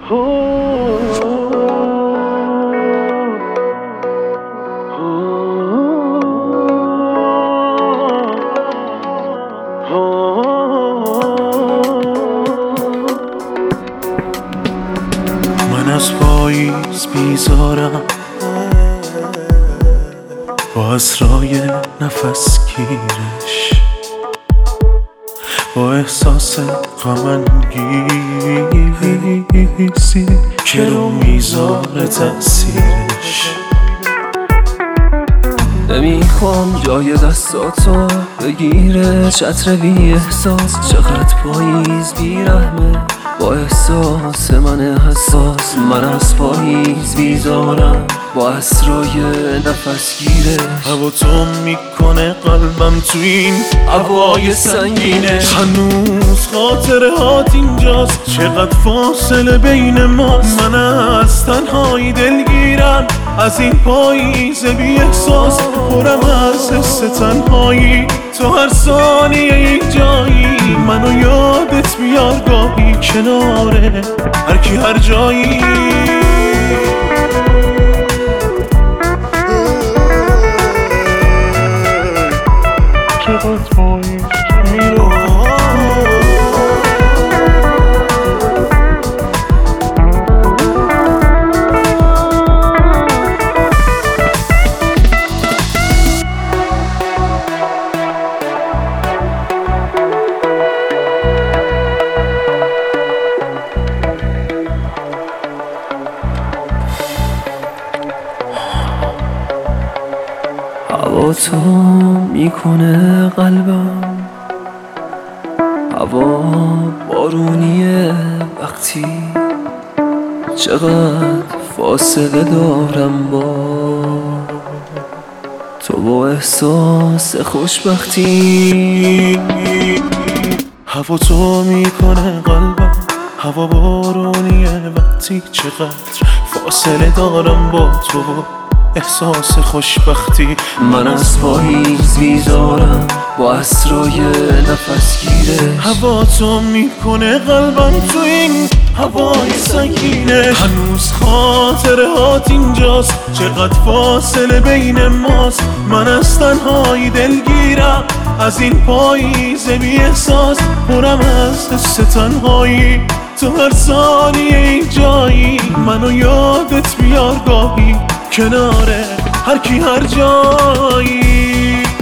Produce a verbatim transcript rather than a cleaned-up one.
من از پاییز بیزارم، با اسرای نفس گیرش، با احساس غم انگیزی که رو میذاره تأثیرش. نمیخوام جای دستاتو بگیره چتر بی احساس، چقدر پاییز بیرحمه با احساس من حساس. من از پاییز بیزارم، با اسرای نفس گیرش، هوا تو میکنه قلبم تو این هوای سنگینه. هنوز خاطره هات اینجاست، چقدر فاصله بین ماست. من از تنهایی دلگیرم، از این پاییز بی احساس، پرم از حس تنهایی. تو هر ثانیه یک جایی، منو یادت بیار گاهی، کناره هر کی هر جایی. چقدر پاییز میره، هوا تو میکنه قلبم، هوا بارونیه وقتی، چقدر فاصله دارم با تو، با احساس خوشبختی. هوا تو میکنه قلبم، هوا بارونیه وقتی، چقدر فاصله دارم با تو، احساس خوشبختی. من از پاییز بیزارم، با اسرای نفس گیرش، هوا تو میکنه قلبم تو این هوای سنگینه. هنوز خاطره هات اینجاست، چقدر فاصله بین ماست. من از تنهایی دلگیرم، از این پاییز بی احساس، پرم از حس تنهایی. تو هر ثانیه یک جایی، منو یادت بیار گاهی، کناره هر کی هر جایی.